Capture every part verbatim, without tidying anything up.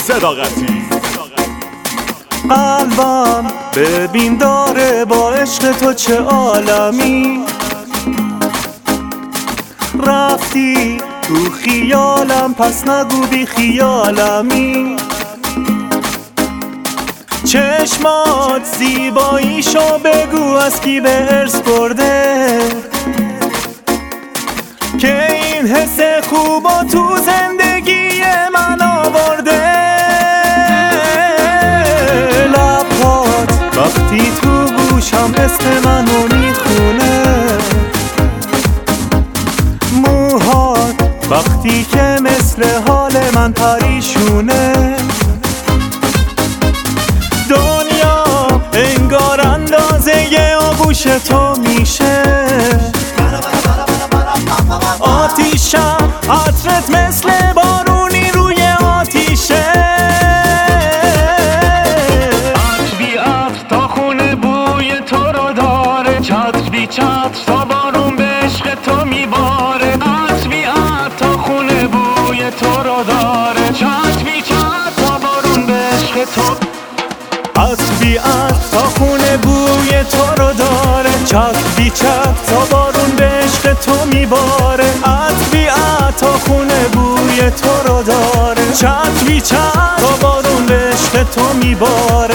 صداقتی. قلبم ببین داره با عشق تو چه عالمی، رفتی تو خیالم پس نگو بی خیالمی. چشمات زیباییشو بگو از کی به ارث برده، که این حس خوبا تو زندگی من آورده. لبات وقتی تو گوشم اسم منو میخونه، موهات وقتی که مثل حال من پریشونه. دنیا انگار اندازه ی آغوش تو میشه، آتیشم عطرت مثل بارونی روی آتیشه. عطر بی عطر تا خونه بوی تو رو داره، چتر بی چتر تا بارون به عشق تو میباره. عطر بی عطر تا خونه بوی تو رو داره، چتر بی چتر تا بارون به عشق تو. عطر بی عطر تا خونه بوی تو رو داره، چتر بی چتر تا بارون به عشق تو میباره. عطر بی عطر تا خونه بوی تو رو داره، چتر بی چتر تا بارون به عشق تو میباره.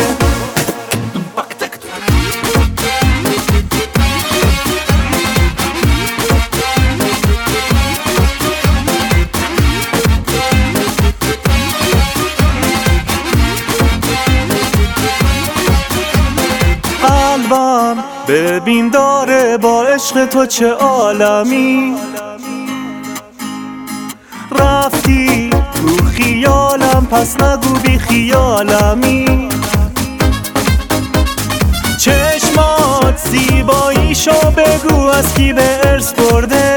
قلبم ببین داره با عشق تو چه عالمی، رفتی تو خیالم پس نگو بی خیالمی. چشمات زیباییشو بگو از کی به ارث برده،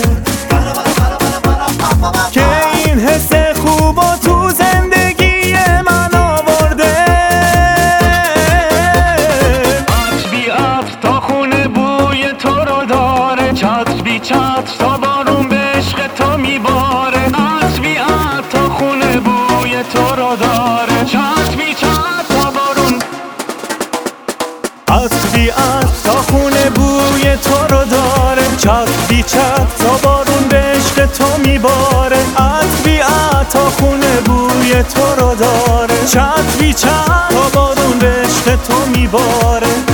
که این حس خوبا تو زندگی من آورده. عطر بی عطر تا خونه بوی تو رو داره، چتر بی چتر تا بارون به عشق تو میباره. عطر بی عطر تا خونه بوی تو رو داره، چتر بی چتر تا بارون. عطر بی عطر تا خونه بوی تو رو داره، چتر بی چتر تا بارون به عشق تو میباره. عطر بی عطر تا خونه بوی تو رو داره، چتر بی چتر تا بارون به عشق تو میباره.